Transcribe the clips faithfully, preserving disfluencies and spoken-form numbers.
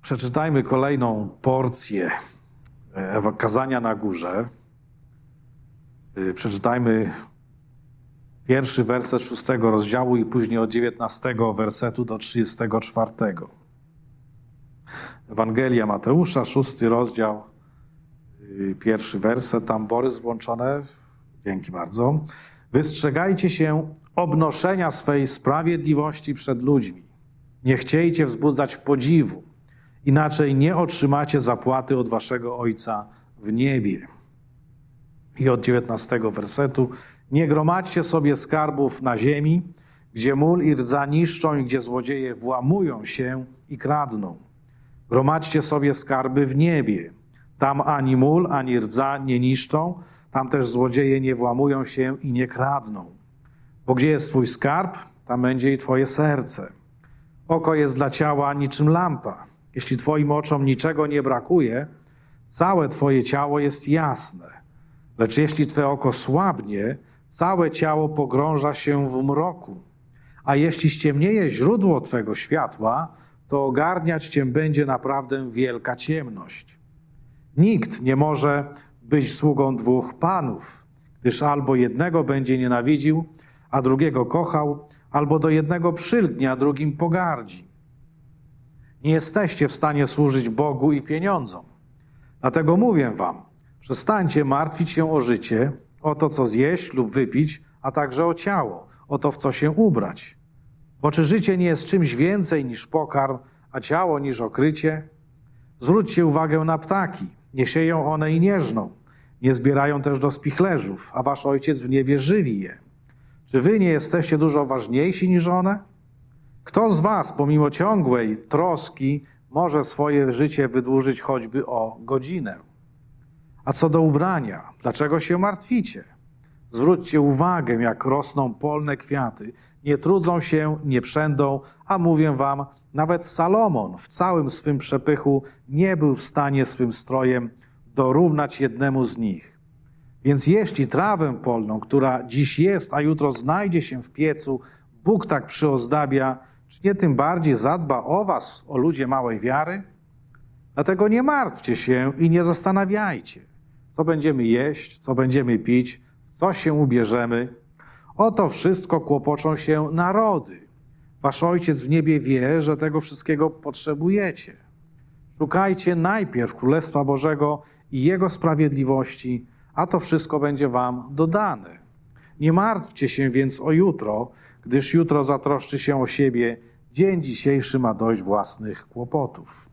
Przeczytajmy kolejną porcję kazania na górze. Przeczytajmy pierwszy werset szóstego rozdziału i później od dziewiętnastego wersetu do trzydziestego czwartego. Ewangelia Mateusza, szósty rozdział, pierwszy werset, tam Borys włączone. Dzięki bardzo. Wystrzegajcie się obnoszenia swej sprawiedliwości przed ludźmi. Nie chciejcie wzbudzać podziwu, inaczej nie otrzymacie zapłaty od waszego Ojca w niebie. I od dziewiętnastego wersetu. Nie gromadźcie sobie skarbów na ziemi, gdzie mól i rdza niszczą i gdzie złodzieje włamują się i kradną. Gromadźcie sobie skarby w niebie. Tam ani mól, ani rdza nie niszczą, tam też złodzieje nie włamują się i nie kradną. Bo gdzie jest twój skarb, tam będzie i twoje serce. Oko jest dla ciała niczym lampa. Jeśli twoim oczom niczego nie brakuje, całe twoje ciało jest jasne. Lecz jeśli twoje oko słabnie, całe ciało pogrąża się w mroku. A jeśli ściemnieje źródło twego światła, to ogarniać cię będzie naprawdę wielka ciemność. Nikt nie może być sługą dwóch panów, gdyż albo jednego będzie nienawidził, a drugiego kochał, albo do jednego przylgnie, a drugim pogardzi. Nie jesteście w stanie służyć Bogu i pieniądzom. Dlatego mówię wam, przestańcie martwić się o życie, o to, co zjeść lub wypić, a także o ciało, o to, w co się ubrać. Bo czy życie nie jest czymś więcej niż pokarm, a ciało niż okrycie? Zwróćcie uwagę na ptaki. Nie sieją one i nie żną. Nie zbierają też do spichlerzów, a wasz Ojciec w niebie żywi je. Czy wy nie jesteście dużo ważniejsi niż one? Kto z was, pomimo ciągłej troski, może swoje życie wydłużyć choćby o godzinę? A co do ubrania, dlaczego się martwicie? Zwróćcie uwagę, jak rosną polne kwiaty. Nie trudzą się, nie przędą, a mówię wam, nawet Salomon w całym swym przepychu nie był w stanie swym strojem dorównać jednemu z nich. Więc jeśli trawę polną, która dziś jest, a jutro znajdzie się w piecu, Bóg tak przyozdabia, czy nie tym bardziej zadba o was, o ludzie małej wiary? Dlatego nie martwcie się i nie zastanawiajcie, co będziemy jeść, co będziemy pić, w co się ubierzemy. O to wszystko kłopoczą się narody. Wasz Ojciec w niebie wie, że tego wszystkiego potrzebujecie. Szukajcie najpierw Królestwa Bożego i Jego sprawiedliwości, a to wszystko będzie wam dodane. Nie martwcie się więc o jutro, gdyż jutro zatroszczy się o siebie, dzień dzisiejszy ma dość własnych kłopotów.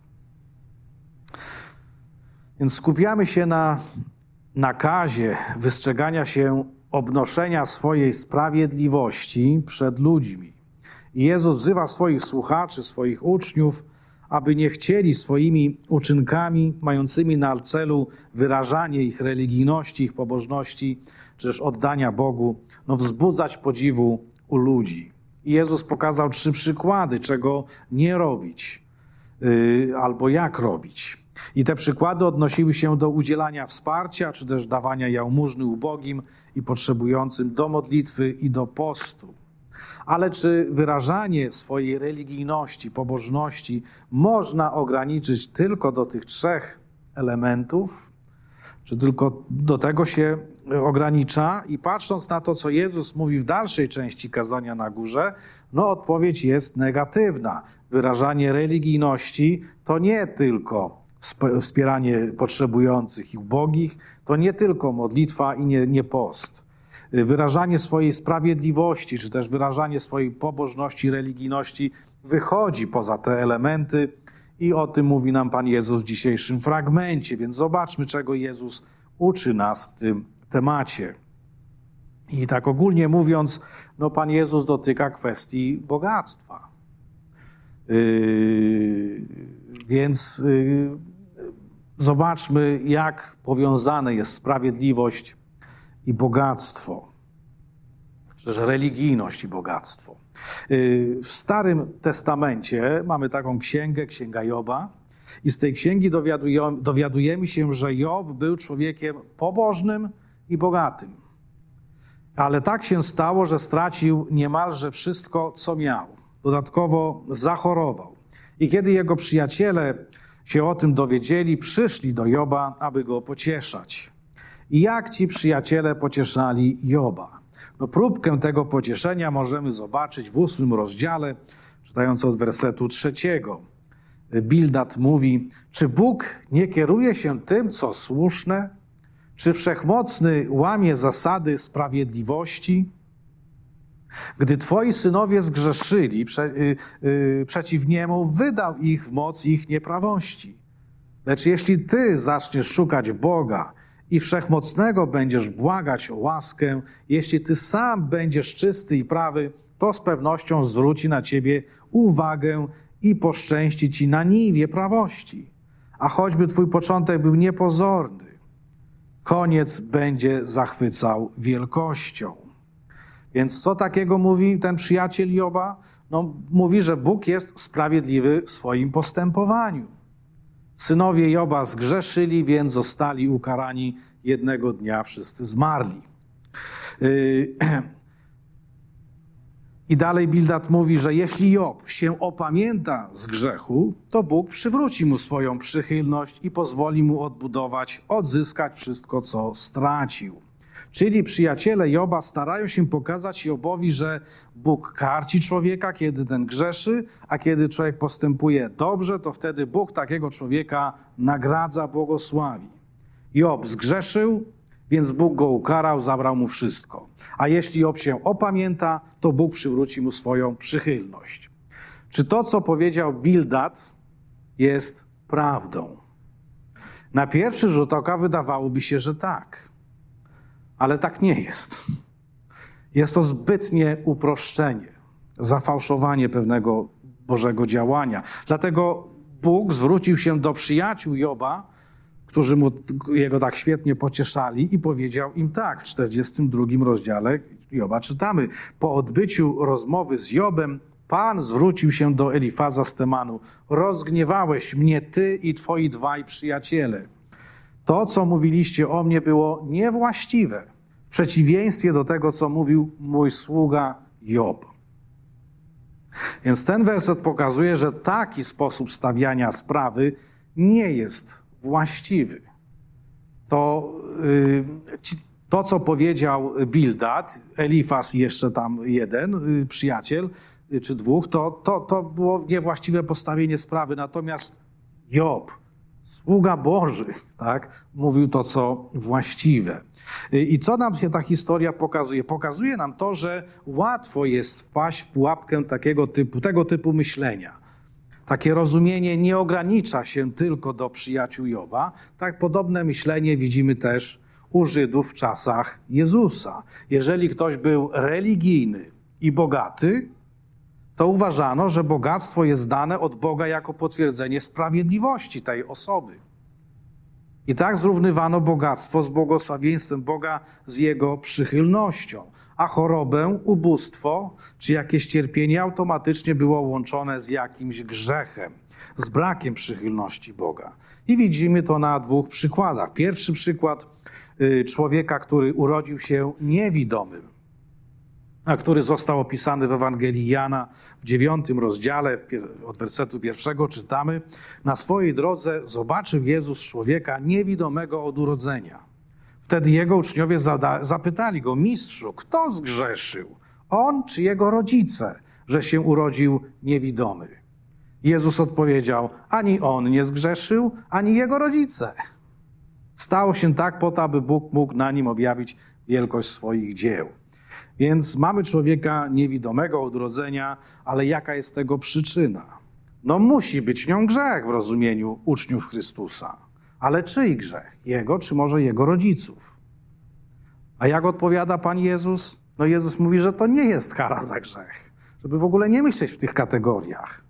Więc skupiamy się na nakazie wystrzegania się obnoszenia swojej sprawiedliwości przed ludźmi. I Jezus wzywa swoich słuchaczy, swoich uczniów, aby nie chcieli swoimi uczynkami mającymi na celu wyrażanie ich religijności, ich pobożności, czy też oddania Bogu, no wzbudzać podziwu u ludzi. I Jezus pokazał trzy przykłady, czego nie robić yy, albo jak robić. I te przykłady odnosiły się do udzielania wsparcia, czy też dawania jałmużny ubogim i potrzebującym, do modlitwy i do postu. Ale czy wyrażanie swojej religijności, pobożności można ograniczyć tylko do tych trzech elementów? Czy tylko do tego się ogranicza? I patrząc na to, co Jezus mówi w dalszej części kazania na górze, no odpowiedź jest negatywna. Wyrażanie religijności to nie tylko wspieranie potrzebujących i ubogich, to nie tylko modlitwa i nie, nie post. Wyrażanie swojej sprawiedliwości, czy też wyrażanie swojej pobożności, religijności wychodzi poza te elementy i o tym mówi nam Pan Jezus w dzisiejszym fragmencie. Więc zobaczmy, czego Jezus uczy nas w tym temacie. I tak ogólnie mówiąc, no Pan Jezus dotyka kwestii bogactwa. Yy, więc yy, zobaczmy, jak powiązane jest sprawiedliwość i bogactwo, czy też religijność i bogactwo. W Starym Testamencie mamy taką księgę, Księga Joba, i z tej księgi dowiadujemy, dowiadujemy się, że Job był człowiekiem pobożnym i bogatym. Ale tak się stało, że stracił niemalże wszystko, co miał. Dodatkowo zachorował. I kiedy jego przyjaciele się o tym dowiedzieli, przyszli do Joba, aby go pocieszać. I jak ci przyjaciele pocieszali Joba? No, próbkę tego pocieszenia możemy zobaczyć w ósmym rozdziale, czytając od wersetu trzeciego. Bildad mówi, czy Bóg nie kieruje się tym, co słuszne? Czy Wszechmocny łamie zasady sprawiedliwości? Gdy twoi synowie zgrzeszyli prze, y, y, przeciw niemu, wydał ich w moc ich nieprawości. Lecz jeśli ty zaczniesz szukać Boga i Wszechmocnego będziesz błagać o łaskę, jeśli ty sam będziesz czysty i prawy, to z pewnością zwróci na ciebie uwagę i poszczęści ci na niwie prawości. A choćby twój początek był niepozorny, koniec będzie zachwycał wielkością. Więc co takiego mówi ten przyjaciel Joba? No, mówi, że Bóg jest sprawiedliwy w swoim postępowaniu. Synowie Joba zgrzeszyli, więc zostali ukarani. Jednego dnia wszyscy zmarli. Yy, I dalej Bildad mówi, że jeśli Job się opamięta z grzechu, to Bóg przywróci mu swoją przychylność i pozwoli mu odbudować, odzyskać wszystko, co stracił. Czyli przyjaciele Joba starają się pokazać Jobowi, że Bóg karci człowieka, kiedy ten grzeszy, a kiedy człowiek postępuje dobrze, to wtedy Bóg takiego człowieka nagradza, błogosławi. Job zgrzeszył, więc Bóg go ukarał, zabrał mu wszystko. A jeśli Job się opamięta, to Bóg przywróci mu swoją przychylność. Czy to, co powiedział Bildad, jest prawdą? Na pierwszy rzut oka wydawałoby się, że tak. Ale tak nie jest. Jest to zbytnie uproszczenie, zafałszowanie pewnego Bożego działania. Dlatego Bóg zwrócił się do przyjaciół Joba, którzy mu, jego tak świetnie pocieszali, i powiedział im tak, w czterdziestym drugim rozdziale Joba czytamy. Po odbyciu rozmowy z Jobem, Pan zwrócił się do Elifaza z Temanu. Rozgniewałeś mnie ty i twoi dwaj przyjaciele. To, co mówiliście o mnie, było niewłaściwe, w przeciwieństwie do tego, co mówił mój sługa Job. Więc ten werset pokazuje, że taki sposób stawiania sprawy nie jest właściwy. To, yy, to co powiedział Bildad, Elifaz i jeszcze tam jeden yy, przyjaciel, yy, czy dwóch, to, to, to było niewłaściwe postawienie sprawy. Natomiast Job, sługa Boży, tak, mówił to, co właściwe. I co nam się ta historia pokazuje? Pokazuje nam to, że łatwo jest wpaść w pułapkę takiego typu, tego typu myślenia. Takie rozumienie nie ogranicza się tylko do przyjaciół Joba. Tak podobne myślenie widzimy też u Żydów w czasach Jezusa. Jeżeli ktoś był religijny i bogaty, to uważano, że bogactwo jest dane od Boga jako potwierdzenie sprawiedliwości tej osoby. I tak zrównywano bogactwo z błogosławieństwem Boga, z Jego przychylnością, a chorobę, ubóstwo czy jakieś cierpienie automatycznie było łączone z jakimś grzechem, z brakiem przychylności Boga. I widzimy to na dwóch przykładach. Pierwszy przykład człowieka, który urodził się niewidomym, a który został opisany w Ewangelii Jana w dziewiątym rozdziale, od wersetu pierwszego czytamy: na swojej drodze zobaczył Jezus człowieka niewidomego od urodzenia. Wtedy jego uczniowie zada- zapytali go: mistrzu, kto zgrzeszył, on czy jego rodzice, że się urodził niewidomy? Jezus odpowiedział: ani on nie zgrzeszył, ani jego rodzice. Stało się tak po to, aby Bóg mógł na nim objawić wielkość swoich dzieł. Więc mamy człowieka niewidomego od urodzenia, ale jaka jest tego przyczyna? No musi być nią grzech w rozumieniu uczniów Chrystusa. Ale czyj grzech? Jego czy może jego rodziców? A jak odpowiada Pan Jezus? No Jezus mówi, że to nie jest kara za grzech. Żeby w ogóle nie myśleć w tych kategoriach.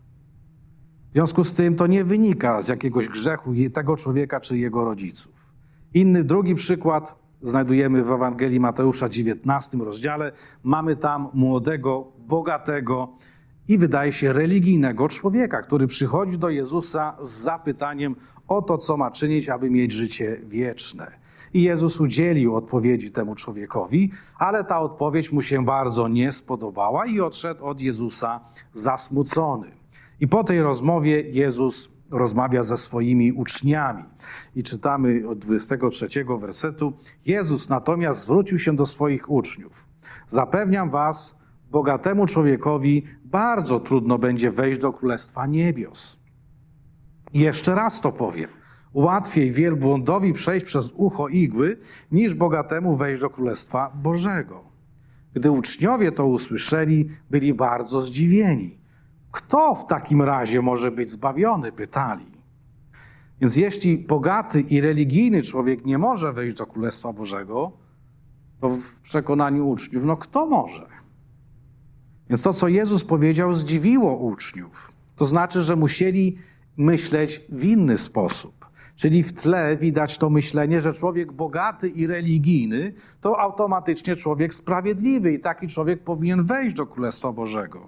W związku z tym to nie wynika z jakiegoś grzechu tego człowieka czy jego rodziców. Inny, drugi przykład znajdujemy w Ewangelii Mateusza w dziewiętnastym rozdziale. Mamy tam młodego, bogatego i wydaje się religijnego człowieka, który przychodzi do Jezusa z zapytaniem o to, co ma czynić, aby mieć życie wieczne. I Jezus udzielił odpowiedzi temu człowiekowi, ale ta odpowiedź mu się bardzo nie spodobała i odszedł od Jezusa zasmucony. I po tej rozmowie Jezus rozmawia ze swoimi uczniami. I czytamy od dwudziestego trzeciego wersetu. Jezus natomiast zwrócił się do swoich uczniów. Zapewniam was, bogatemu człowiekowi bardzo trudno będzie wejść do Królestwa Niebios. I jeszcze raz to powiem. Łatwiej wielbłądowi przejść przez ucho igły, niż bogatemu wejść do Królestwa Bożego. Gdy uczniowie to usłyszeli, byli bardzo zdziwieni. Kto w takim razie może być zbawiony? Pytali. Więc jeśli bogaty i religijny człowiek nie może wejść do Królestwa Bożego, to w przekonaniu uczniów, no kto może? Więc to, co Jezus powiedział, zdziwiło uczniów. To znaczy, że musieli myśleć w inny sposób. Czyli w tle widać to myślenie, że człowiek bogaty i religijny to automatycznie człowiek sprawiedliwy i taki człowiek powinien wejść do Królestwa Bożego.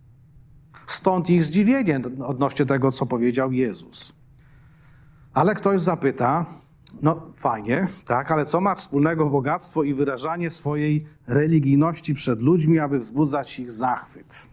Stąd ich zdziwienie odnośnie tego, co powiedział Jezus. Ale ktoś zapyta, no fajnie, tak, ale co ma wspólnego bogactwo i wyrażanie swojej religijności przed ludźmi, aby wzbudzać ich zachwyt?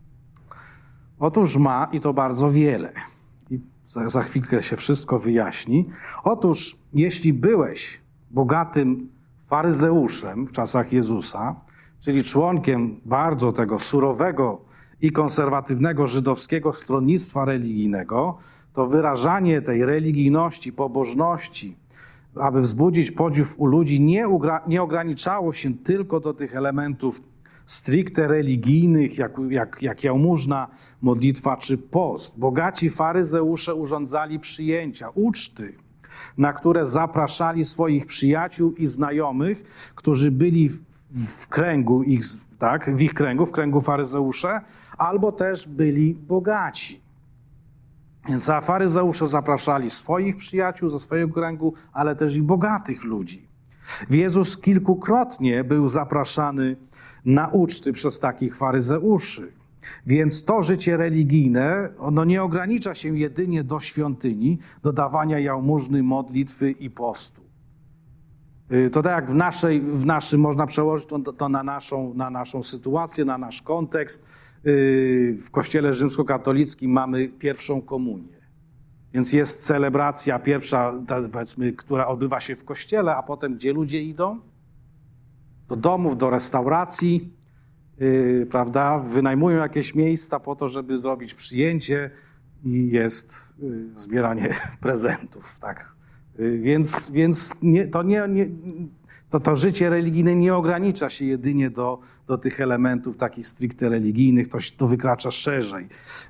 Otóż ma i to bardzo wiele. I za, za chwilkę się wszystko wyjaśni. Otóż jeśli byłeś bogatym faryzeuszem w czasach Jezusa, czyli członkiem bardzo tego surowego i konserwatywnego żydowskiego stronnictwa religijnego, to wyrażanie tej religijności, pobożności, aby wzbudzić podziw u ludzi, nie, ugra- nie ograniczało się tylko do tych elementów stricte religijnych, jak, jak, jak jałmużna, modlitwa czy post. Bogaci faryzeusze urządzali przyjęcia, uczty, na które zapraszali swoich przyjaciół i znajomych, którzy byli w, w kręgu ich, tak, w ich kręgu, w kręgu faryzeusze, albo też byli bogaci. Więc faryzeusze zapraszali swoich przyjaciół ze swojego kręgu, ale też i bogatych ludzi. Jezus kilkukrotnie był zapraszany na uczty przez takich faryzeuszy. Więc to życie religijne, ono nie ogranicza się jedynie do świątyni, do dawania jałmużny, modlitwy i postu. To tak jak w, naszej, w naszym, można przełożyć to, to na, naszą, na naszą sytuację, na nasz kontekst. W Kościele rzymskokatolickim mamy pierwszą komunię. Więc jest celebracja pierwsza, powiedzmy, która odbywa się w kościele, a potem gdzie ludzie idą? Do domów, do restauracji, yy, prawda? Wynajmują jakieś miejsca po to, żeby zrobić przyjęcie i jest yy, zbieranie prezentów. Tak? Yy, więc więc nie, to, nie, nie, to, to życie religijne nie ogranicza się jedynie do, do tych elementów takich stricte religijnych, to, to wykracza szerzej.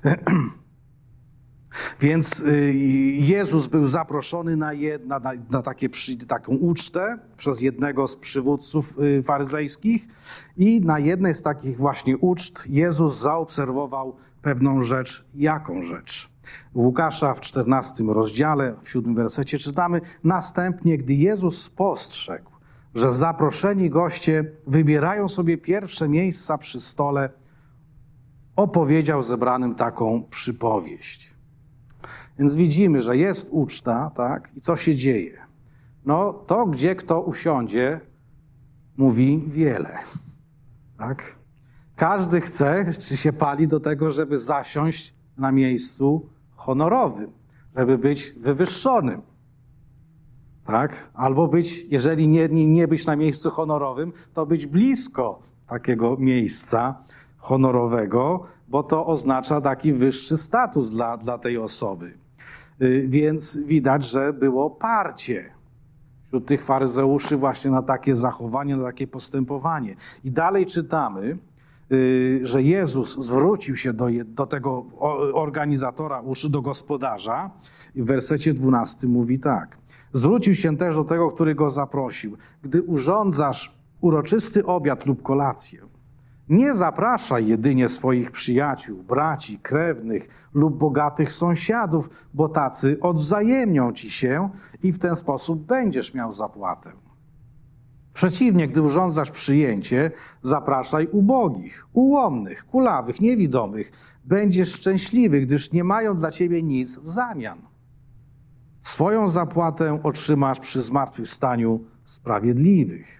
Więc Jezus był zaproszony na, jedna, na, na takie, taką ucztę przez jednego z przywódców faryzejskich i na jednej z takich właśnie uczt Jezus zaobserwował pewną rzecz. Jaką rzecz? W Łukasza w czternastym rozdziale, w siódmym wersecie czytamy: następnie, gdy Jezus spostrzegł, że zaproszeni goście wybierają sobie pierwsze miejsca przy stole, opowiedział zebranym taką przypowieść. Więc widzimy, że jest uczta, tak? I co się dzieje? No to, gdzie kto usiądzie, mówi wiele, tak? Każdy chce, czy się pali do tego, żeby zasiąść na miejscu honorowym, żeby być wywyższonym, tak? Albo być, jeżeli nie, nie, nie być na miejscu honorowym, to być blisko takiego miejsca honorowego, bo to oznacza taki wyższy status dla, dla tej osoby. Więc widać, że było parcie wśród tych faryzeuszy właśnie na takie zachowanie, na takie postępowanie. I dalej czytamy, że Jezus zwrócił się do, do tego organizatora uszy, do gospodarza i w wersecie dwunastym mówi tak. Zwrócił się też do tego, który go zaprosił. Gdy urządzasz uroczysty obiad lub kolację, nie zapraszaj jedynie swoich przyjaciół, braci, krewnych lub bogatych sąsiadów, bo tacy odwzajemnią ci się i w ten sposób będziesz miał zapłatę. Przeciwnie, gdy urządzasz przyjęcie, zapraszaj ubogich, ułomnych, kulawych, niewidomych. Będziesz szczęśliwy, gdyż nie mają dla ciebie nic w zamian. Swoją zapłatę otrzymasz przy zmartwychwstaniu sprawiedliwych.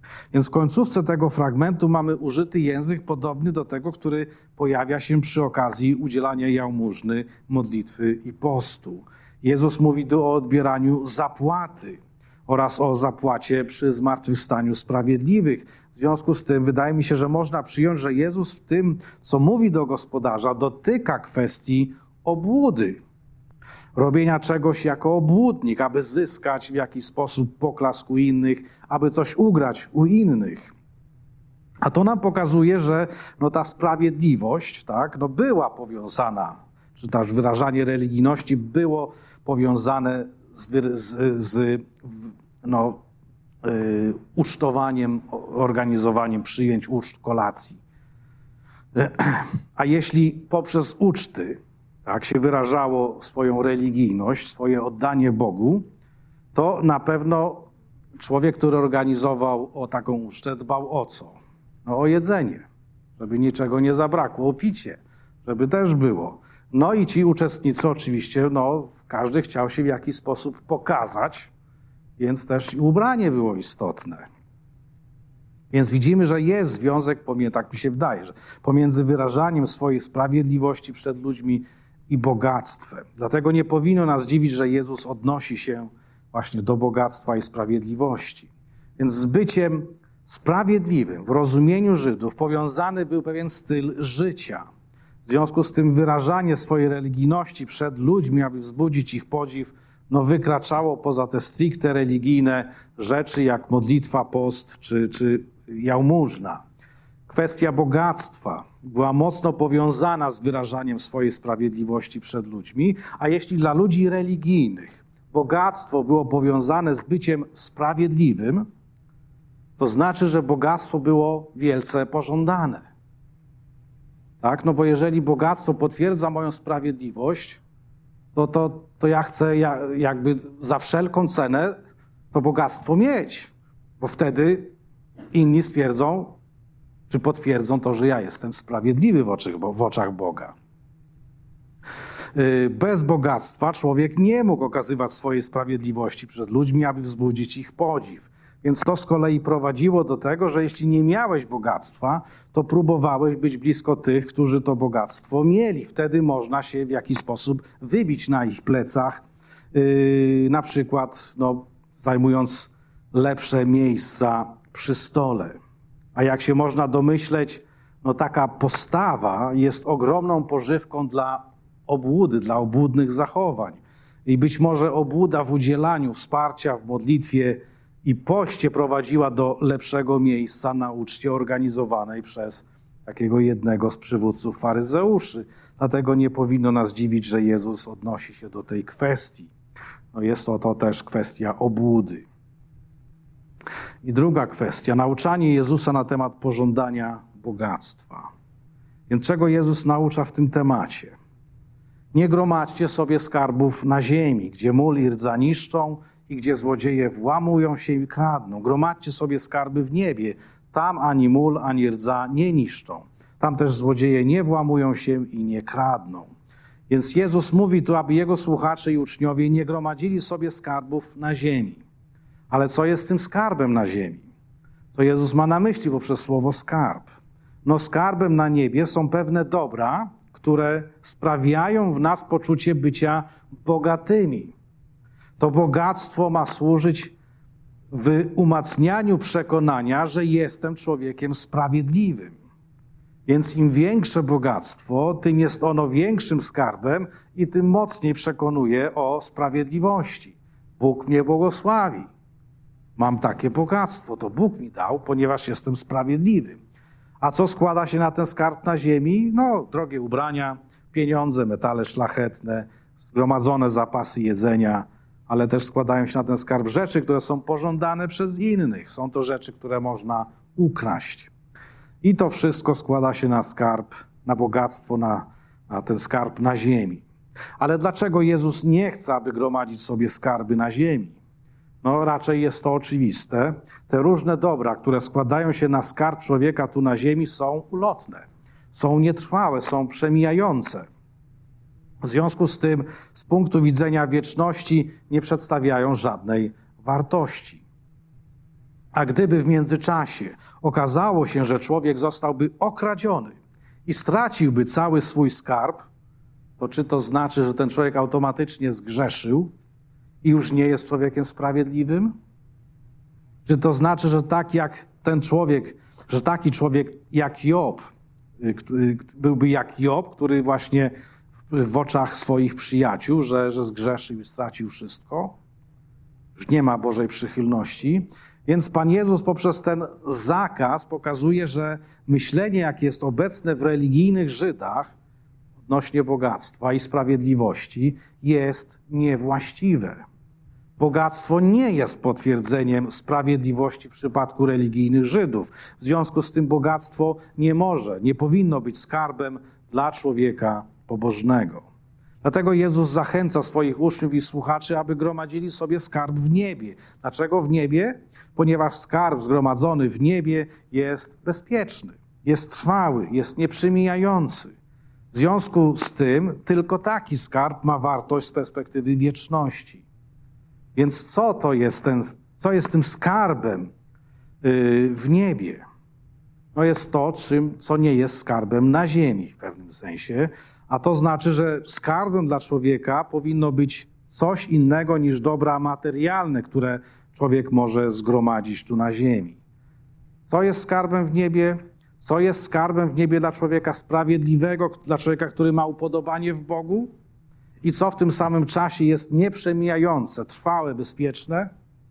Więc w końcówce tego fragmentu mamy użyty język podobny do tego, który pojawia się przy okazji udzielania jałmużny, modlitwy i postu. Jezus mówi tu o odbieraniu zapłaty oraz o zapłacie przy zmartwychwstaniu sprawiedliwych. W związku z tym wydaje mi się, że można przyjąć, że Jezus w tym, co mówi do gospodarza, dotyka kwestii obłudy. Robienia czegoś jako obłudnik, aby zyskać w jakiś sposób poklask u innych, aby coś ugrać u innych. A to nam pokazuje, że no, ta sprawiedliwość, tak, no, była powiązana, czy też wyrażanie religijności było powiązane z, z, z no, y, ucztowaniem, organizowaniem przyjęć, uczt, kolacji. A jeśli poprzez uczty tak się wyrażało swoją religijność, swoje oddanie Bogu, to na pewno człowiek, który organizował o taką ucztę, dbał o co? No o jedzenie, żeby niczego nie zabrakło, o picie, żeby też było. No i ci uczestnicy oczywiście, no każdy chciał się w jakiś sposób pokazać, więc też i ubranie było istotne. Więc widzimy, że jest związek, pomiędzy, tak mi się wydaje, że pomiędzy wyrażaniem swojej sprawiedliwości przed ludźmi i bogactwem. Dlatego nie powinno nas dziwić, że Jezus odnosi się właśnie do bogactwa i sprawiedliwości. Więc z byciem sprawiedliwym w rozumieniu Żydów powiązany był pewien styl życia. W związku z tym wyrażanie swojej religijności przed ludźmi, aby wzbudzić ich podziw, no wykraczało poza te stricte religijne rzeczy, jak modlitwa, post czy, czy jałmużna. Kwestia bogactwa była mocno powiązana z wyrażaniem swojej sprawiedliwości przed ludźmi, a jeśli dla ludzi religijnych bogactwo było powiązane z byciem sprawiedliwym, to znaczy, że bogactwo było wielce pożądane. Tak? No bo jeżeli bogactwo potwierdza moją sprawiedliwość, no to, to ja chcę jakby za wszelką cenę to bogactwo mieć, bo wtedy inni stwierdzą, czy potwierdzą to, że ja jestem sprawiedliwy w oczach, w oczach Boga. Bez bogactwa człowiek nie mógł okazywać swojej sprawiedliwości przed ludźmi, aby wzbudzić ich podziw. Więc to z kolei prowadziło do tego, że jeśli nie miałeś bogactwa, to próbowałeś być blisko tych, którzy to bogactwo mieli. Wtedy można się w jakiś sposób wybić na ich plecach, yy, na przykład no, zajmując lepsze miejsca przy stole. A jak się można domyśleć, no taka postawa jest ogromną pożywką dla obłudy, dla obłudnych zachowań. I być może obłuda w udzielaniu wsparcia, w modlitwie i poście prowadziła do lepszego miejsca na uczcie organizowanej przez takiego jednego z przywódców faryzeuszy. Dlatego nie powinno nas dziwić, że Jezus odnosi się do tej kwestii. No jest to, to też kwestia obłudy. I druga kwestia, nauczanie Jezusa na temat pożądania bogactwa. Więc czego Jezus naucza w tym temacie? Nie gromadźcie sobie skarbów na ziemi, gdzie mól i rdza niszczą i gdzie złodzieje włamują się i kradną. Gromadźcie sobie skarby w niebie. Tam ani mól, ani rdza nie niszczą. Tam też złodzieje nie włamują się i nie kradną. Więc Jezus mówi tu, aby Jego słuchacze i uczniowie nie gromadzili sobie skarbów na ziemi. Ale co jest tym skarbem na ziemi? To Jezus ma na myśli poprzez słowo skarb. No skarbem na niebie są pewne dobra, które sprawiają w nas poczucie bycia bogatymi. To bogactwo ma służyć w umacnianiu przekonania, że jestem człowiekiem sprawiedliwym. Więc im większe bogactwo, tym jest ono większym skarbem i tym mocniej przekonuje o sprawiedliwości. Bóg mnie błogosławi. Mam takie bogactwo, to Bóg mi dał, ponieważ jestem sprawiedliwy. A co składa się na ten skarb na ziemi? No, drogie ubrania, pieniądze, metale szlachetne, zgromadzone zapasy jedzenia, ale też składają się na ten skarb rzeczy, które są pożądane przez innych. Są to rzeczy, które można ukraść. I to wszystko składa się na skarb, na bogactwo, na, na ten skarb na ziemi. Ale dlaczego Jezus nie chce, aby gromadzić sobie skarby na ziemi? No raczej jest to oczywiste. Te różne dobra, które składają się na skarb człowieka tu na ziemi, są ulotne, są nietrwałe, są przemijające. W związku z tym z punktu widzenia wieczności nie przedstawiają żadnej wartości. A gdyby w międzyczasie okazało się, że człowiek zostałby okradziony i straciłby cały swój skarb, to czy to znaczy, że ten człowiek automatycznie zgrzeszył i już nie jest człowiekiem sprawiedliwym? Czy to znaczy, że tak jak ten człowiek, że taki człowiek jak Job, byłby jak Job, który właśnie w oczach swoich przyjaciół, że, że zgrzeszył i stracił wszystko? Już nie ma Bożej przychylności. Więc Pan Jezus poprzez ten zakaz pokazuje, że myślenie, jakie jest obecne w religijnych Żydach odnośnie bogactwa i sprawiedliwości, jest niewłaściwe. Bogactwo nie jest potwierdzeniem sprawiedliwości w przypadku religijnych Żydów. W związku z tym bogactwo nie może, nie powinno być skarbem dla człowieka pobożnego. Dlatego Jezus zachęca swoich uczniów i słuchaczy, aby gromadzili sobie skarb w niebie. Dlaczego w niebie? Ponieważ skarb zgromadzony w niebie jest bezpieczny, jest trwały, jest nieprzemijający. W związku z tym tylko taki skarb ma wartość z perspektywy wieczności. Więc co to jest ten, co jest tym skarbem w niebie? No jest to, czym, co nie jest skarbem na ziemi w pewnym sensie, a to znaczy, że skarbem dla człowieka powinno być coś innego niż dobra materialne, które człowiek może zgromadzić tu na ziemi. Co jest skarbem w niebie? Co jest skarbem w niebie dla człowieka sprawiedliwego, dla człowieka, który ma upodobanie w Bogu? I co w tym samym czasie jest nieprzemijające, trwałe, bezpieczne?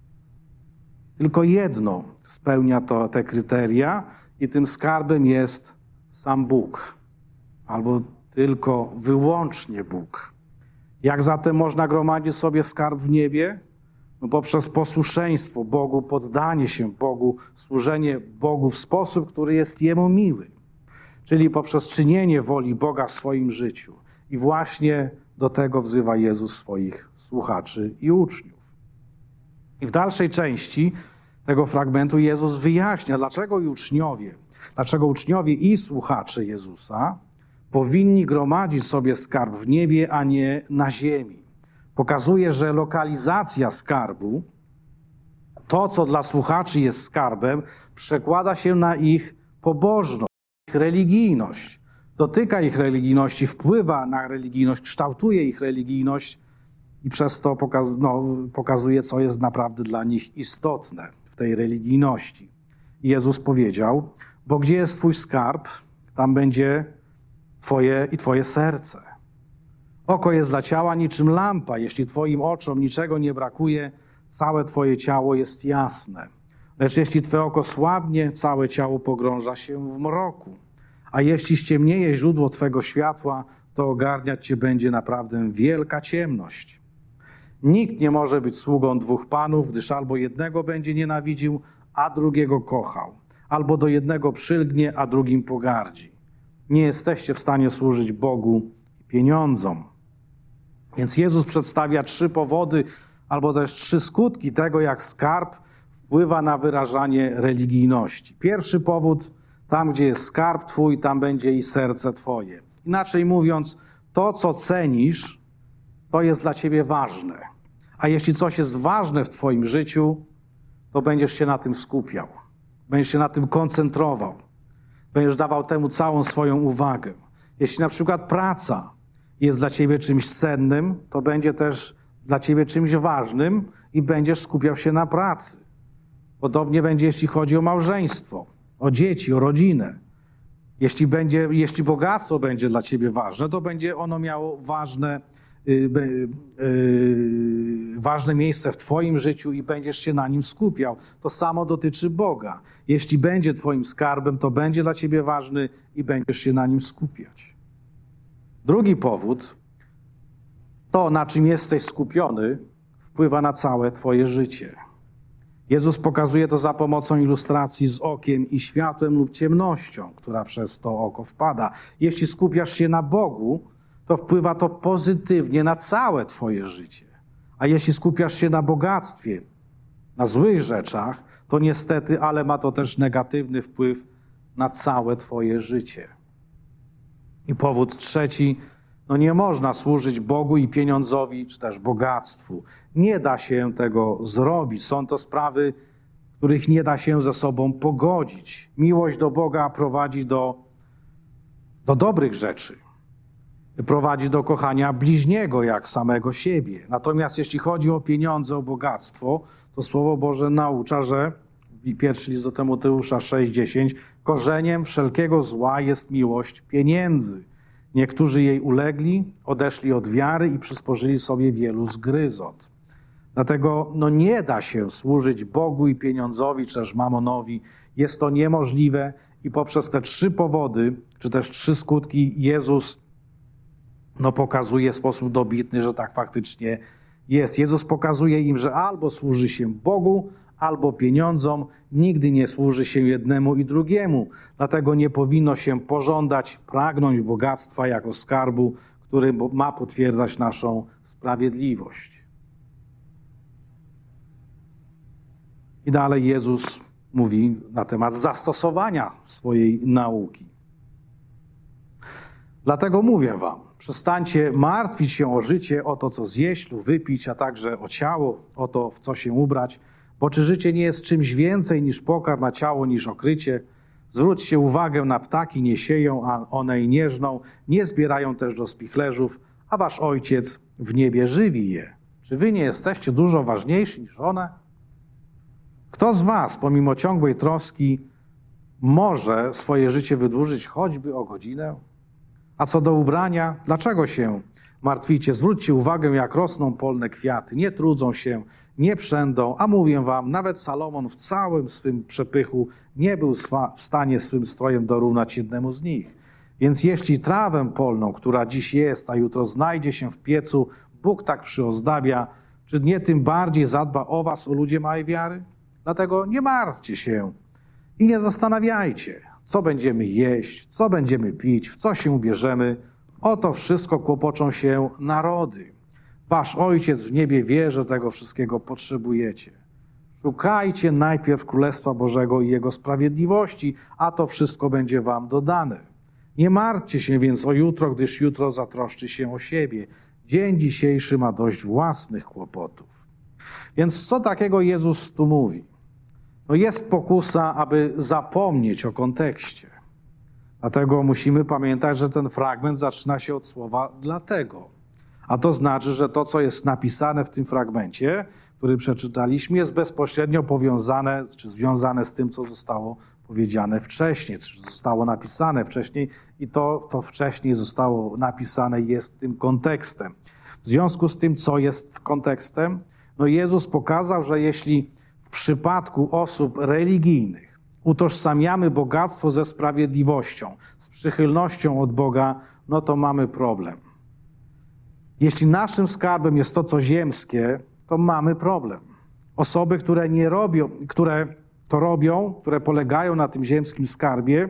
Tylko jedno spełnia to, te kryteria i tym skarbem jest sam Bóg. Albo tylko wyłącznie Bóg. Jak zatem można gromadzić sobie skarb w niebie? No poprzez posłuszeństwo Bogu, poddanie się Bogu, służenie Bogu w sposób, który jest Jemu miły. Czyli poprzez czynienie woli Boga w swoim życiu. I właśnie do tego wzywa Jezus swoich słuchaczy i uczniów. I w dalszej części tego fragmentu Jezus wyjaśnia, dlaczego i uczniowie, dlaczego uczniowie i słuchacze Jezusa powinni gromadzić sobie skarb w niebie, a nie na ziemi. Pokazuje, że lokalizacja skarbu, to co dla słuchaczy jest skarbem, przekłada się na ich pobożność, ich religijność. Dotyka ich religijności, wpływa na religijność, kształtuje ich religijność i przez to pokaz- no, pokazuje, co jest naprawdę dla nich istotne w tej religijności. Jezus powiedział, bo gdzie jest twój skarb, tam będzie twoje i twoje serce. Oko jest dla ciała niczym lampa. Jeśli twoim oczom niczego nie brakuje, całe twoje ciało jest jasne. Lecz jeśli twoje oko słabnie, całe ciało pogrąża się w mroku. A jeśli ściemnieje źródło twego światła, to ogarniać cię będzie naprawdę wielka ciemność. Nikt nie może być sługą dwóch panów, gdyż albo jednego będzie nienawidził, a drugiego kochał. Albo do jednego przylgnie, a drugim pogardzi. Nie jesteście w stanie służyć Bogu i pieniądzom. Więc Jezus przedstawia trzy powody, albo też trzy skutki tego, jak skarb wpływa na wyrażanie religijności. Pierwszy powód, tam gdzie jest skarb twój, tam będzie i serce twoje. Inaczej mówiąc, to co cenisz, to jest dla ciebie ważne. A jeśli coś jest ważne w twoim życiu, to będziesz się na tym skupiał. Będziesz się na tym koncentrował. Będziesz dawał temu całą swoją uwagę. Jeśli na przykład praca jest dla ciebie czymś cennym, to będzie też dla ciebie czymś ważnym i będziesz skupiał się na pracy. Podobnie będzie, jeśli chodzi o małżeństwo, o dzieci, o rodzinę. Jeśli, będzie, jeśli bogactwo będzie dla ciebie ważne, to będzie ono miało ważne, yy, yy, ważne miejsce w twoim życiu i będziesz się na nim skupiał. To samo dotyczy Boga. Jeśli będzie twoim skarbem, to będzie dla ciebie ważny i będziesz się na nim skupiać. Drugi powód, to na czym jesteś skupiony, wpływa na całe twoje życie. Jezus pokazuje to za pomocą ilustracji z okiem i światłem lub ciemnością, która przez to oko wpada. Jeśli skupiasz się na Bogu, to wpływa to pozytywnie na całe twoje życie. A jeśli skupiasz się na bogactwie, na złych rzeczach, to niestety, ale ma to też negatywny wpływ na całe twoje życie. I powód trzeci, no nie można służyć Bogu i pieniądzowi, czy też bogactwu. Nie da się tego zrobić. Są to sprawy których nie da się ze sobą pogodzić. Miłość do Boga prowadzi do, do dobrych rzeczy. Prowadzi do kochania bliźniego jak samego siebie. Natomiast jeśli chodzi o pieniądze, o bogactwo, to Słowo Boże naucza, że pierwszy list do Tymoteusza sześć dziesięć, korzeniem wszelkiego zła jest miłość pieniędzy. Niektórzy jej ulegli, odeszli od wiary i przysporzyli sobie wielu zgryzot. Dlatego no, nie da się służyć Bogu i pieniądzowi, czy też mamonowi. Jest to niemożliwe i poprzez te trzy powody, czy też trzy skutki Jezus no, pokazuje w sposób dobitny, że tak faktycznie jest. Jezus pokazuje im, że albo służy się Bogu, albo pieniądzom, nigdy nie służy się jednemu i drugiemu. Dlatego nie powinno się pożądać, pragnąć bogactwa jako skarbu, który ma potwierdzać naszą sprawiedliwość. I dalej Jezus mówi na temat zastosowania swojej nauki. Dlatego mówię wam, przestańcie martwić się o życie, o to, co zjeść lub wypić, a także o ciało, o to, w co się ubrać. Bo czy życie nie jest czymś więcej niż pokarm, na ciało niż okrycie? Zwróćcie uwagę na ptaki, nie sieją, a one i nie żną, nie zbierają też do spichlerzów, a wasz Ojciec w niebie żywi je. Czy wy nie jesteście dużo ważniejsi niż one? Kto z was, pomimo ciągłej troski, może swoje życie wydłużyć choćby o godzinę? A co do ubrania, dlaczego się martwicie? Zwróćcie uwagę, jak rosną polne kwiaty. Nie trudzą się, nie przędą, a mówię wam, nawet Salomon w całym swym przepychu nie był w stanie swym strojem dorównać jednemu z nich. Więc jeśli trawę polną, która dziś jest, a jutro znajdzie się w piecu, Bóg tak przyozdabia, czy nie tym bardziej zadba o was, o ludzie małej wiary? Dlatego nie martwcie się i nie zastanawiajcie, co będziemy jeść, co będziemy pić, w co się ubierzemy. O to wszystko kłopoczą się narody. Wasz Ojciec w niebie wie, że tego wszystkiego potrzebujecie. Szukajcie najpierw Królestwa Bożego i Jego sprawiedliwości, a to wszystko będzie wam dodane. Nie martwcie się więc o jutro, gdyż jutro zatroszczy się o siebie. Dzień dzisiejszy ma dość własnych kłopotów. Więc co takiego Jezus tu mówi? No jest pokusa, aby zapomnieć o kontekście. Dlatego musimy pamiętać, że ten fragment zaczyna się od słowa dlatego. A to znaczy, że to, co jest napisane w tym fragmencie, który przeczytaliśmy, jest bezpośrednio powiązane czy związane z tym, co zostało powiedziane wcześniej, czy zostało napisane wcześniej i to, to wcześniej zostało napisane jest tym kontekstem. W związku z tym, co jest kontekstem, no Jezus pokazał, że jeśli w przypadku osób religijnych utożsamiamy bogactwo ze sprawiedliwością, z przychylnością od Boga, no to mamy problem. Jeśli naszym skarbem jest to, co ziemskie, to mamy problem. Osoby, które nie robią, które to robią, które polegają na tym ziemskim skarbie,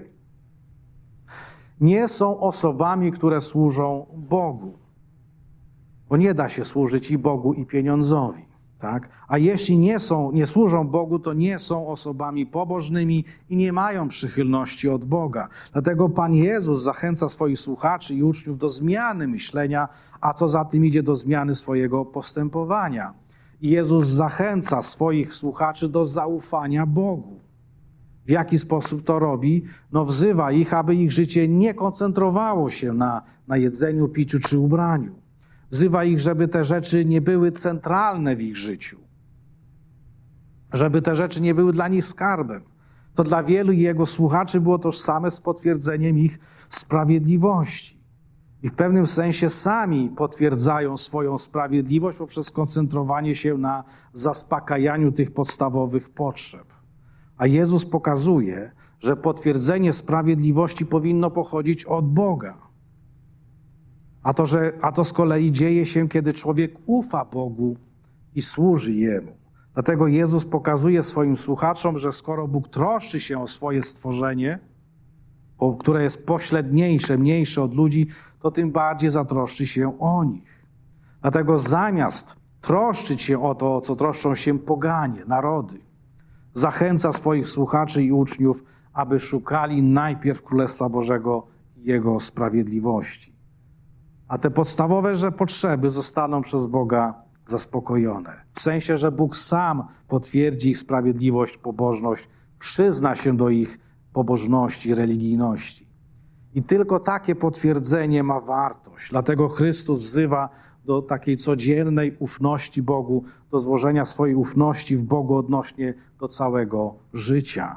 nie są osobami, które służą Bogu. Bo nie da się służyć i Bogu, i pieniądzowi. Tak? A jeśli nie są, nie służą Bogu, to nie są osobami pobożnymi i nie mają przychylności od Boga. Dlatego Pan Jezus zachęca swoich słuchaczy i uczniów do zmiany myślenia, a co za tym idzie do zmiany swojego postępowania. I Jezus zachęca swoich słuchaczy do zaufania Bogu. W jaki sposób to robi? No wzywa ich, aby ich życie nie koncentrowało się na, na jedzeniu, piciu czy ubraniu. Wzywa ich, żeby te rzeczy nie były centralne w ich życiu. Żeby te rzeczy nie były dla nich skarbem. To dla wielu jego słuchaczy było tożsame z potwierdzeniem ich sprawiedliwości. I w pewnym sensie sami potwierdzają swoją sprawiedliwość poprzez koncentrowanie się na zaspokajaniu tych podstawowych potrzeb. A Jezus pokazuje, że potwierdzenie sprawiedliwości powinno pochodzić od Boga. A to, że, a to z kolei dzieje się, kiedy człowiek ufa Bogu i służy Jemu. Dlatego Jezus pokazuje swoim słuchaczom, że skoro Bóg troszczy się o swoje stworzenie, które jest pośredniejsze, mniejsze od ludzi, to tym bardziej zatroszczy się o nich. Dlatego zamiast troszczyć się o to, o co troszczą się poganie, narody, zachęca swoich słuchaczy i uczniów, aby szukali najpierw Królestwa Bożego i Jego sprawiedliwości. A te podstawowe że potrzeby zostaną przez Boga zaspokojone. W sensie, że Bóg sam potwierdzi ich sprawiedliwość, pobożność, przyzna się do ich pobożności, religijności. I tylko takie potwierdzenie ma wartość. Dlatego Chrystus wzywa do takiej codziennej ufności Bogu, do złożenia swojej ufności w Bogu odnośnie do całego życia.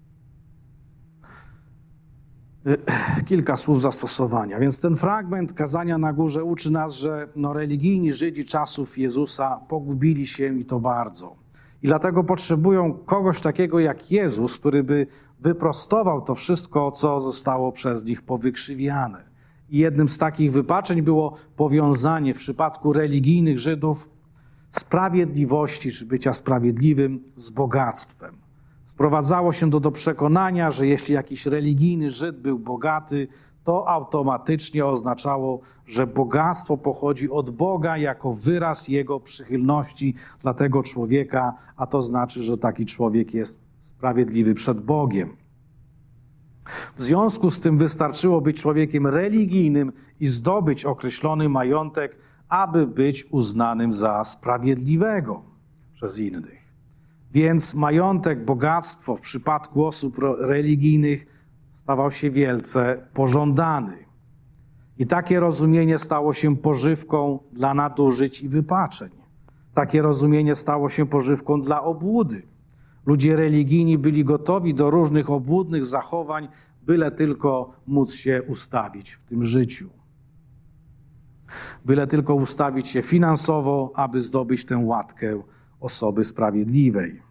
Kilka słów zastosowania. Więc ten fragment kazania na górze uczy nas, że no, religijni Żydzi czasów Jezusa pogubili się i to bardzo. I dlatego potrzebują kogoś takiego jak Jezus, który by wyprostował to wszystko, co zostało przez nich powykrzywiane. I jednym z takich wypaczeń było powiązanie w przypadku religijnych Żydów sprawiedliwości, czy bycia sprawiedliwym z bogactwem. Sprowadzało się to do przekonania, że jeśli jakiś religijny Żyd był bogaty, to automatycznie oznaczało, że bogactwo pochodzi od Boga jako wyraz Jego przychylności dla tego człowieka, a to znaczy, że taki człowiek jest sprawiedliwy przed Bogiem. W związku z tym wystarczyło być człowiekiem religijnym i zdobyć określony majątek, aby być uznanym za sprawiedliwego przez innych. Więc majątek, bogactwo w przypadku osób religijnych stawał się wielce pożądany. I takie rozumienie stało się pożywką dla nadużyć i wypaczeń. Takie rozumienie stało się pożywką dla obłudy. Ludzie religijni byli gotowi do różnych obłudnych zachowań, byle tylko móc się ustawić w tym życiu. Byle tylko ustawić się finansowo, aby zdobyć tę łatkę osoby sprawiedliwej.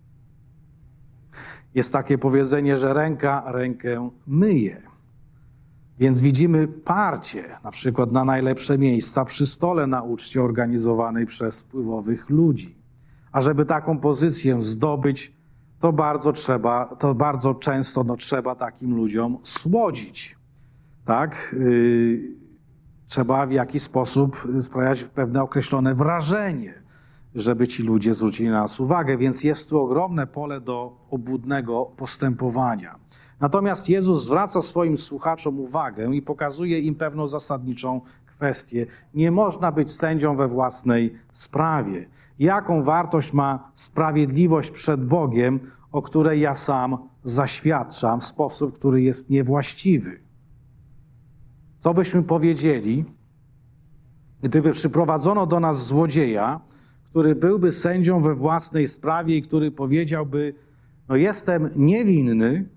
Jest takie powiedzenie, że ręka rękę myje. Więc widzimy parcie, na przykład na najlepsze miejsca przy stole na uczcie organizowanej przez wpływowych ludzi. A żeby taką pozycję zdobyć, to bardzo trzeba, to bardzo często no, trzeba takim ludziom słodzić. Tak? Yy, trzeba w jakiś sposób sprawiać pewne określone wrażenie, żeby ci ludzie zwrócili na nas uwagę, więc jest tu ogromne pole do obłudnego postępowania. Natomiast Jezus zwraca swoim słuchaczom uwagę i pokazuje im pewną zasadniczą kwestię. Nie można być sędzią we własnej sprawie. Jaką wartość ma sprawiedliwość przed Bogiem, o której ja sam zaświadczam w sposób, który jest niewłaściwy? Co byśmy powiedzieli, gdyby przyprowadzono do nas złodzieja, który byłby sędzią we własnej sprawie i który powiedziałby, no jestem niewinny,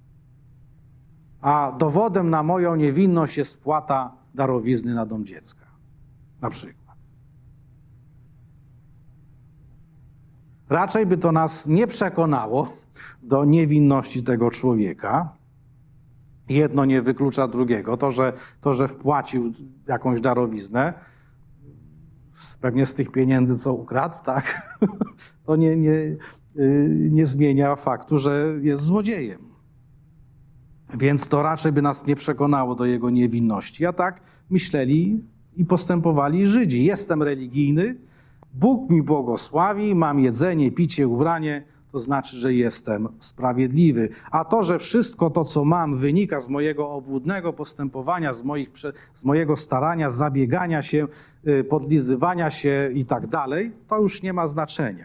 a dowodem na moją niewinność jest spłata darowizny na dom dziecka. Na przykład. Raczej by to nas nie przekonało do niewinności tego człowieka. Jedno nie wyklucza drugiego. To, że, to, że wpłacił jakąś darowiznę, pewnie z tych pieniędzy, co ukradł, tak, to nie, nie, nie zmienia faktu, że jest złodziejem. Więc to raczej by nas nie przekonało do jego niewinności. A tak myśleli i postępowali Żydzi. Jestem religijny, Bóg mi błogosławi, mam jedzenie, picie, ubranie, to znaczy, że jestem sprawiedliwy. A to, że wszystko to, co mam, wynika z mojego obłudnego postępowania, z, moich, z mojego starania, zabiegania się, podlizywania się i tak dalej, to już nie ma znaczenia.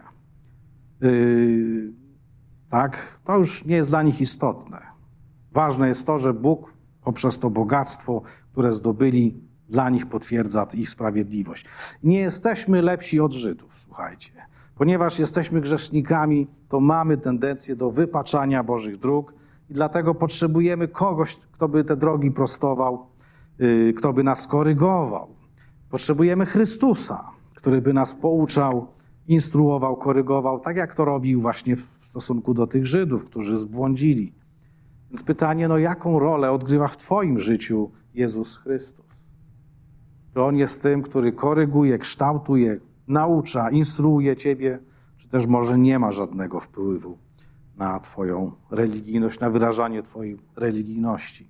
Yy, tak, to już nie jest dla nich istotne. Ważne jest to, że Bóg poprzez to bogactwo, które zdobyli, dla nich potwierdza ich sprawiedliwość. Nie jesteśmy lepsi od Żydów, słuchajcie. Ponieważ jesteśmy grzesznikami, to mamy tendencję do wypaczania Bożych dróg i dlatego potrzebujemy kogoś, kto by te drogi prostował, kto by nas korygował. Potrzebujemy Chrystusa, który by nas pouczał, instruował, korygował, tak jak to robił właśnie w stosunku do tych Żydów, którzy zbłądzili. Więc pytanie, no jaką rolę odgrywa w twoim życiu Jezus Chrystus? Czy On jest tym, który koryguje, kształtuje, naucza, instruuje ciebie, czy też może nie ma żadnego wpływu na twoją religijność, na wyrażanie twojej religijności.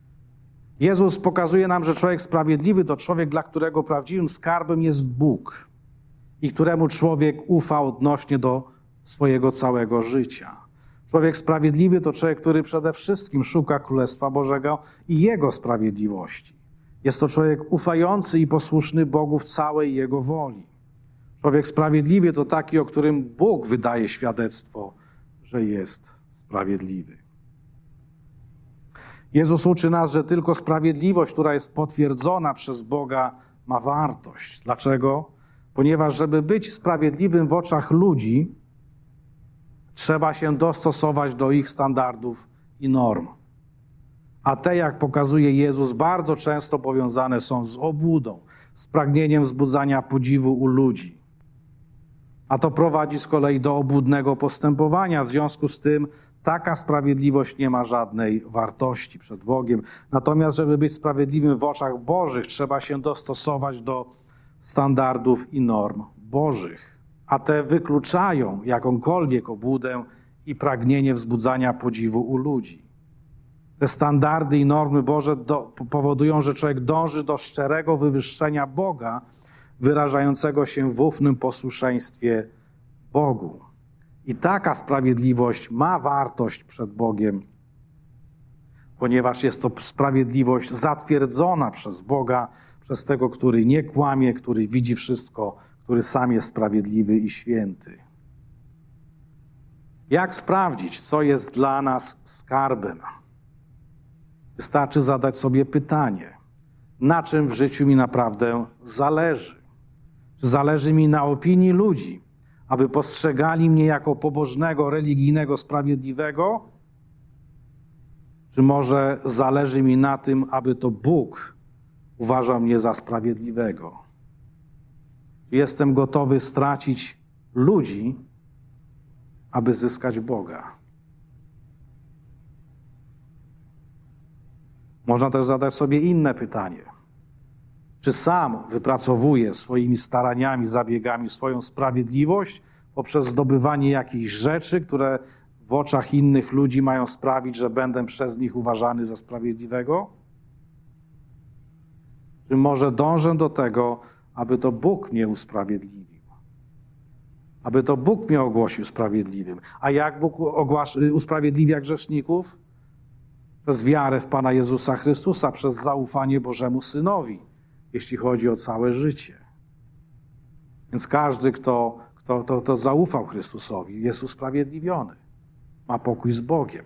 Jezus pokazuje nam, że człowiek sprawiedliwy to człowiek, dla którego prawdziwym skarbem jest Bóg i któremu człowiek ufa odnośnie do swojego całego życia. Człowiek sprawiedliwy to człowiek, który przede wszystkim szuka Królestwa Bożego i Jego sprawiedliwości. Jest to człowiek ufający i posłuszny Bogu w całej Jego woli. Człowiek sprawiedliwy to taki, o którym Bóg wydaje świadectwo, że jest sprawiedliwy. Jezus uczy nas, że tylko sprawiedliwość, która jest potwierdzona przez Boga, ma wartość. Dlaczego? Ponieważ żeby być sprawiedliwym w oczach ludzi, trzeba się dostosować do ich standardów i norm. A te, jak pokazuje Jezus, bardzo często powiązane są z obłudą, z pragnieniem wzbudzania podziwu u ludzi. A to prowadzi z kolei do obłudnego postępowania. W związku z tym taka sprawiedliwość nie ma żadnej wartości przed Bogiem. Natomiast, żeby być sprawiedliwym w oczach Bożych, trzeba się dostosować do standardów i norm Bożych. A te wykluczają jakąkolwiek obłudę i pragnienie wzbudzania podziwu u ludzi. Te standardy i normy Boże do, powodują, że człowiek dąży do szczerego wywyższenia Boga, wyrażającego się w ufnym posłuszeństwie Bogu. I taka sprawiedliwość ma wartość przed Bogiem, ponieważ jest to sprawiedliwość zatwierdzona przez Boga, przez tego, który nie kłamie, który widzi wszystko, który sam jest sprawiedliwy i święty. Jak sprawdzić, co jest dla nas skarbem? Wystarczy zadać sobie pytanie, na czym w życiu mi naprawdę zależy? Czy zależy mi na opinii ludzi, aby postrzegali mnie jako pobożnego, religijnego, sprawiedliwego? Czy może zależy mi na tym, aby to Bóg uważał mnie za sprawiedliwego? Jestem gotowy stracić ludzi, aby zyskać Boga. Można też zadać sobie inne pytanie. Czy sam wypracowuję swoimi staraniami, zabiegami swoją sprawiedliwość poprzez zdobywanie jakichś rzeczy, które w oczach innych ludzi mają sprawić, że będę przez nich uważany za sprawiedliwego? Czy może dążę do tego, aby to Bóg mnie usprawiedliwił? Aby to Bóg mnie ogłosił sprawiedliwym. A jak Bóg ogłasz- usprawiedliwia grzeszników? Przez wiarę w Pana Jezusa Chrystusa, przez zaufanie Bożemu Synowi, jeśli chodzi o całe życie. Więc każdy, kto, kto, kto, kto zaufał Chrystusowi, jest usprawiedliwiony. Ma pokój z Bogiem.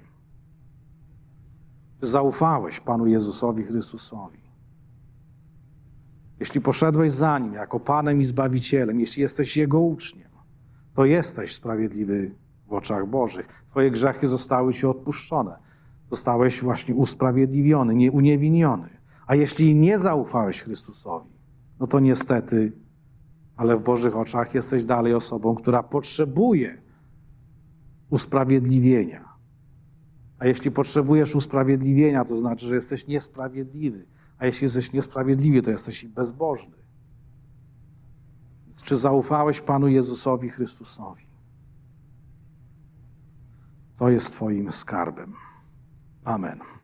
Czy zaufałeś Panu Jezusowi Chrystusowi? Jeśli poszedłeś za Nim jako Panem i Zbawicielem, jeśli jesteś Jego uczniem, to jesteś sprawiedliwy w oczach Bożych. Twoje grzechy zostały Ci odpuszczone. Zostałeś właśnie usprawiedliwiony, nie uniewinniony. A jeśli nie zaufałeś Chrystusowi, no to niestety, ale w Bożych oczach jesteś dalej osobą, która potrzebuje usprawiedliwienia. A jeśli potrzebujesz usprawiedliwienia, to znaczy, że jesteś niesprawiedliwy. A jeśli jesteś niesprawiedliwy, to jesteś bezbożny. Więc czy zaufałeś Panu Jezusowi Chrystusowi? Co jest Twoim skarbem? Amen.